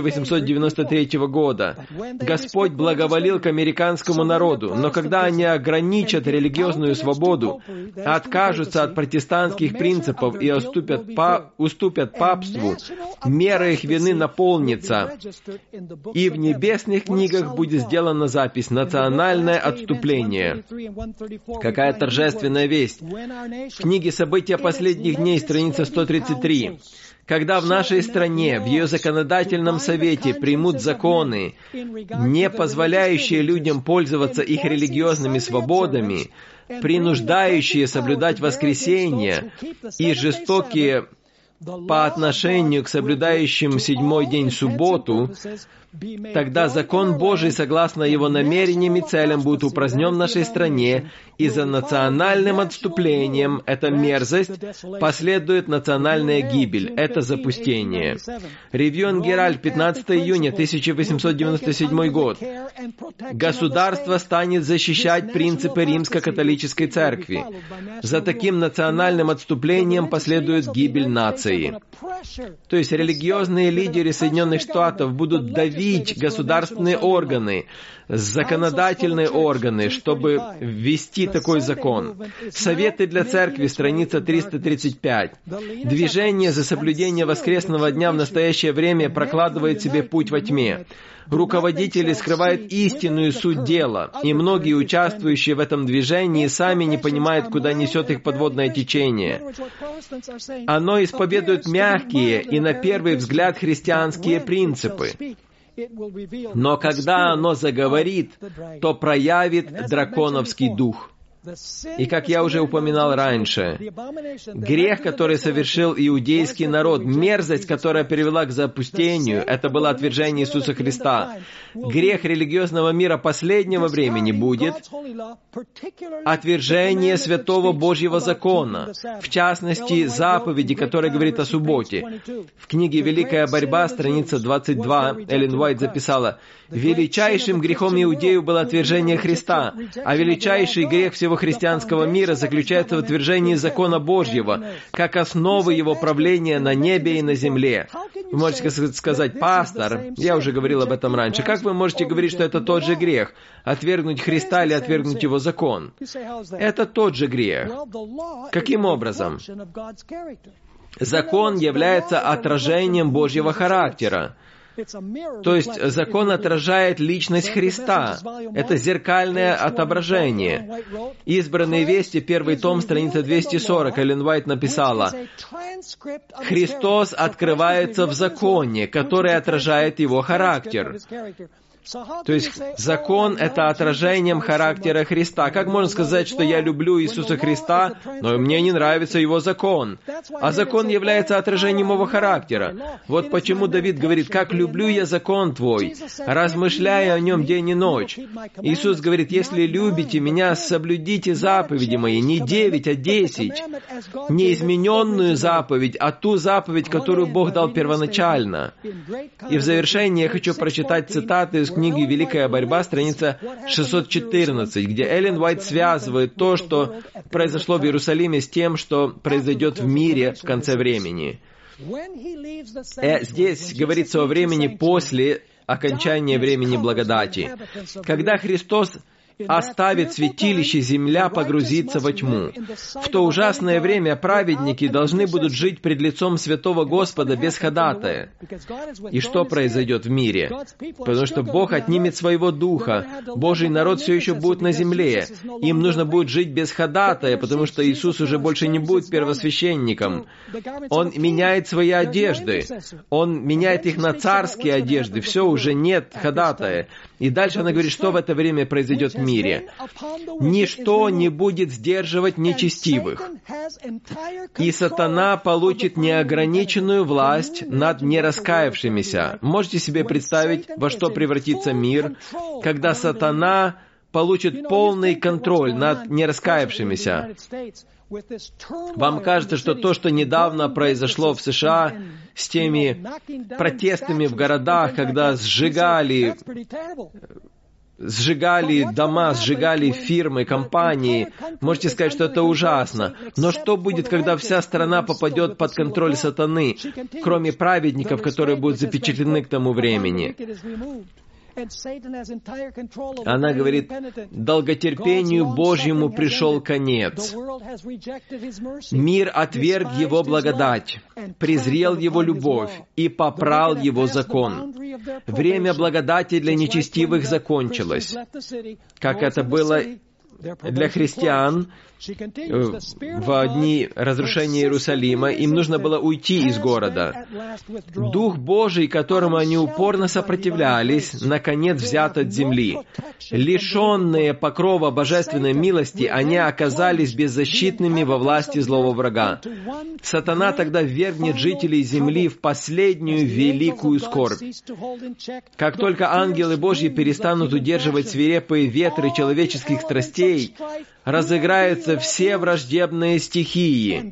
1893 года. «Господь благоволил к американскому народу, но когда они ограничат религиозную свободу, откажутся от протестантских принципов и уступят папству, мера их вины наполнится, и в небесных книгах будет сделана запись «Национальное отступление». Какая торжественная весть! В книге «События последних дней», страница 133. Когда в нашей стране, в ее законодательном совете примут законы, не позволяющие людям пользоваться их религиозными свободами, принуждающие соблюдать воскресенье и жестокие по отношению к соблюдающим седьмой день субботу, тогда закон Божий, согласно его намерениям и целям, будет упразднен в нашей стране, и за национальным отступлением, эта мерзость, последует национальная гибель, это запустение. Ревью Геральт, 15 июня 1897 год. Государство станет защищать принципы Римско-католической церкви. За таким национальным отступлением последует гибель нации. То есть религиозные лидеры Соединенных Штатов будут давить государственные органы, законодательные органы, чтобы ввести такой закон. Советы для церкви, страница 335. Движение за соблюдение воскресного дня в настоящее время прокладывает себе путь во тьме. Руководители скрывают истинную суть дела, и многие участвующие в этом движении сами не понимают, куда несет их подводное течение. Оно исповедует мягкие и, на первый взгляд, христианские принципы. Но когда оно заговорит, то проявит драконовский дух. И, как я уже упоминал раньше, грех, который совершил иудейский народ, мерзость, которая привела к запустению, это было отвержение Иисуса Христа. Грех религиозного мира последнего времени будет отвержение святого Божьего закона, в частности, заповеди, которая говорит о субботе. В книге «Великая борьба», страница 22, Эллен Уайт записала: «Величайшим грехом иудеев было отвержение Христа, а величайший грех всего христианского мира заключается в утверждении закона Божьего, как основы его правления на небе и на земле. Вы можете сказать: пастор, я уже говорил об этом раньше, как вы можете говорить, что это тот же грех? Отвергнуть Христа или отвергнуть его закон? Это тот же грех. Каким образом? Закон является отражением Божьего характера. То есть закон отражает личность Христа. Это зеркальное отображение. «Избранные вести», 1 том, страница 240, Эллен Уайт написала: «Христос открывается в законе, который отражает его характер». То есть закон — это отражением характера Христа. Как можно сказать, что я люблю Иисуса Христа, но мне не нравится Его закон? А закон является отражением Его характера. Вот почему Давид говорит: «Как люблю я закон Твой, размышляя о нем день и ночь». Иисус говорит: «Если любите Меня, соблюдите заповеди Мои». Не 9, а 10. Не измененную заповедь, а ту заповедь, которую Бог дал первоначально. И в завершении я хочу прочитать цитаты из книги «Великая борьба», страница 614, где Эллен Уайт связывает то, что произошло в Иерусалиме, с тем, что произойдет в мире в конце времени. Здесь говорится о времени после окончания времени благодати. Когда Христос оставит святилище, земля погрузится во тьму. В то ужасное время праведники должны будут жить пред лицом святого Господа без ходатая. И что произойдет в мире? Потому что Бог отнимет своего духа. Божий народ все еще будет на земле. Им нужно будет жить без ходатая, потому что Иисус уже больше не будет первосвященником. Он меняет свои одежды. Он меняет их на царские одежды. Все, уже нет ходатая. И дальше она говорит, что в это время произойдет в мире. «Ничто не будет сдерживать нечестивых, и сатана получит неограниченную власть над нераскаявшимися». Можете себе представить, во что превратится мир, когда сатана получит полный контроль над нераскаявшимися? Вам кажется, что то, что недавно произошло в США с теми протестами в городах, когда сжигали дома, сжигали фирмы, компании, можете сказать, что это ужасно. Но что будет, когда вся страна попадет под контроль сатаны, кроме праведников, которые будут запечатлены к тому времени? Она говорит, долготерпению Божьему пришел конец. Мир отверг Его благодать, презрел Его любовь и попрал Его закон. Время благодати для нечестивых закончилось, как это было для христиан в дни разрушения Иерусалима. Им нужно было уйти из города. Дух Божий, которому они упорно сопротивлялись, наконец взят от земли. Лишенные покрова божественной милости, они оказались беззащитными во власти злого врага. Сатана тогда ввергнет жителей земли в последнюю великую скорбь. Как только ангелы Божьи перестанут удерживать свирепые ветры человеческих страстей, разыграются все враждебные стихии.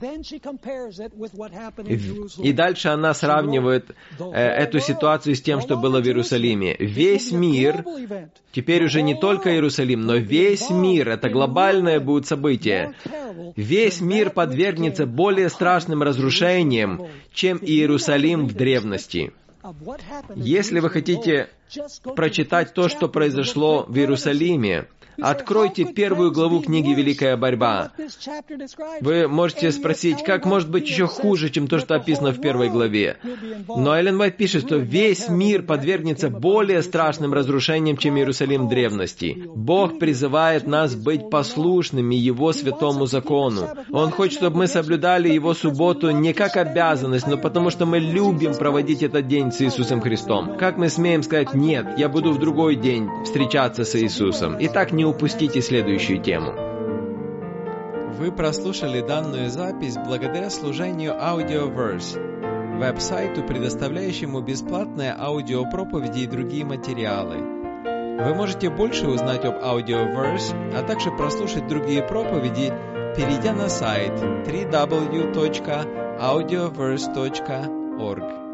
И дальше она сравнивает эту ситуацию с тем, что было в Иерусалиме. Весь мир, теперь уже не только Иерусалим, но весь мир, это глобальное будет событие, весь мир подвергнется более страшным разрушениям, чем Иерусалим в древности. Если вы хотите прочитать то, что произошло в Иерусалиме, откройте 1 главу книги «Великая борьба». Вы можете спросить, как может быть еще хуже, чем то, что описано в 1 главе? Но Эллен Уайт пишет, что весь мир подвергнется более страшным разрушениям, чем Иерусалим древности. Бог призывает нас быть послушными Его святому закону. Он хочет, чтобы мы соблюдали Его субботу не как обязанность, но потому что мы любим проводить этот день с Иисусом Христом. Как мы смеем сказать, нет, я буду в другой день встречаться с Иисусом? Итак, не упустите следующую тему. Вы прослушали данную запись благодаря служению Audioverse, веб-сайту, предоставляющему бесплатные аудиопроповеди и другие материалы. Вы можете больше узнать об Audioverse, а также прослушать другие проповеди, перейдя на сайт www.audioverse.org.